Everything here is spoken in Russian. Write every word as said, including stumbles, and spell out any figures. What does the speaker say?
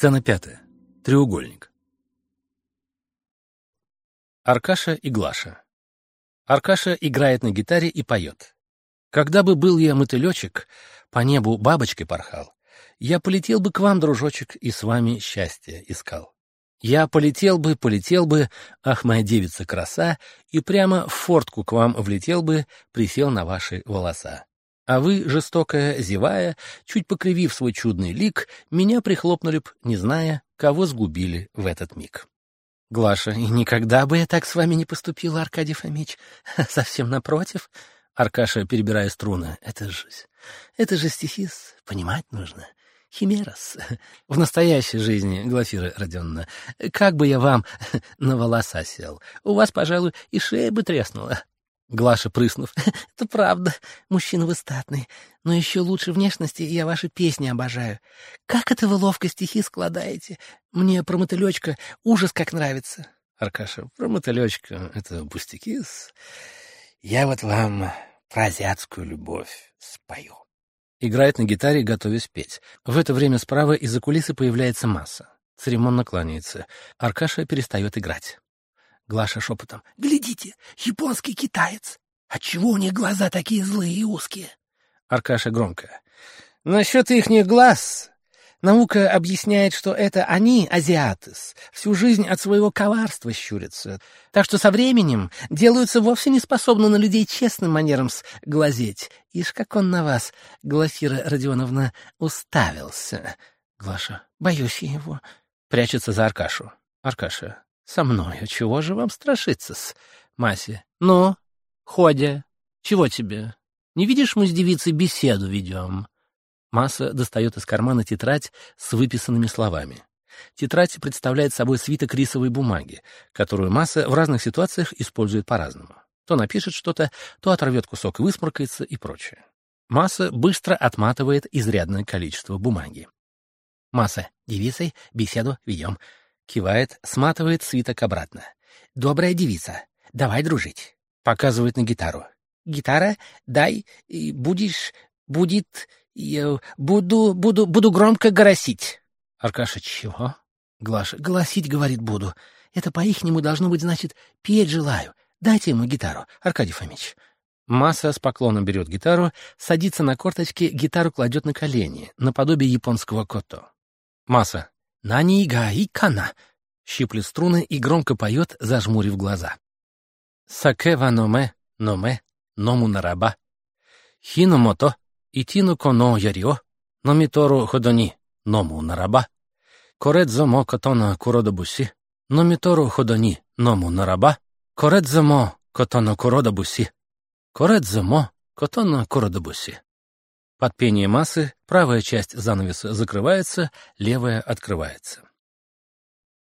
Сцена пятая. Треугольник. Аркаша и Глаша. Аркаша играет на гитаре и поет. «Когда бы был я мотылечек, по небу бабочкой порхал, я полетел бы к вам, дружочек, и с вами счастье искал. Я полетел бы, полетел бы, ах, моя девица краса, и прямо в фортку к вам влетел бы, присел на ваши волоса. А вы, жестокая, зевая, чуть покривив свой чудный лик, меня прихлопнули б, не зная, кого сгубили в этот миг». Глаша: «И никогда бы я так с вами не поступила, Аркадий Фомич. Совсем напротив». Аркаша, перебирая струны: «Это же, это же стихи-с, понимать нужно. Химерос. В настоящей жизни, Глафира Родионовна, как бы я вам на волоса сел, у вас, пожалуй, и шея бы треснула». Глаша, прыснув: «Это правда, мужчина вы статный, но еще лучше внешности я ваши песни обожаю. Как это вы ловко стихи складаете? Мне про мотылечка ужас как нравится». Аркаша: «Про мотылечка — это пустяки-с. Я вот вам про азиатскую любовь спою». Играет на гитаре, готовясь петь. В это время справа из-за кулисы появляется Масса. Церемонно кланяется. Аркаша перестает играть. Глаша шепотом: «Глядите, японский китаец! Отчего у них глаза такие злые и узкие?» Аркаша громко: «Насчет ихних глаз наука объясняет, что это они, азиаты, всю жизнь от своего коварства щурятся, так что со временем делаются вовсе не способны на людей честным манером глазеть. Ишь, как он на вас, Глафира Родионовна, уставился». Глаша: «Боюсь я его». Прячется за Аркашу. Аркаша: «Со мною чего же вам страшиться-с?» Мася: «Ну, Ходя, чего тебе? Не видишь, мы с девицей беседу ведем?» Масса достает из кармана тетрадь с выписанными словами. Тетрадь представляет собой свиток рисовой бумаги, которую Масса в разных ситуациях использует по-разному. То напишет что-то, то оторвет кусок и высморкается и прочее. Масса быстро отматывает изрядное количество бумаги. Масса: «Девицей беседу ведем». Кивает, сматывает свиток обратно. «Добрая девица, давай дружить». Показывает на гитару. «Гитара, дай, и будешь, будет, я буду, буду, буду громко голосить». Аркаша: «Чего?» Глаша: «Голосить, говорит, буду. Это по-ихнему должно быть, значит, петь желаю. Дайте ему гитару, Аркадий Фомич». Масса с поклоном берет гитару, садится на корточки, гитару кладет на колени, наподобие японского кото. Масса: «Нани га и кана», щиплет струны и громко поет, зажмурив глаза. «Саке ва номе, номе, ному нараба. Хино мото, итину коно ярио, номитору ходони, ному нараба. Коредзо мо котона куродобуси, номитору ходони, ному нараба. Коредзо мо котона куродобуси, коредзо мо котона куродобуси». Под пение Массы правая часть занавеса закрывается, левая открывается.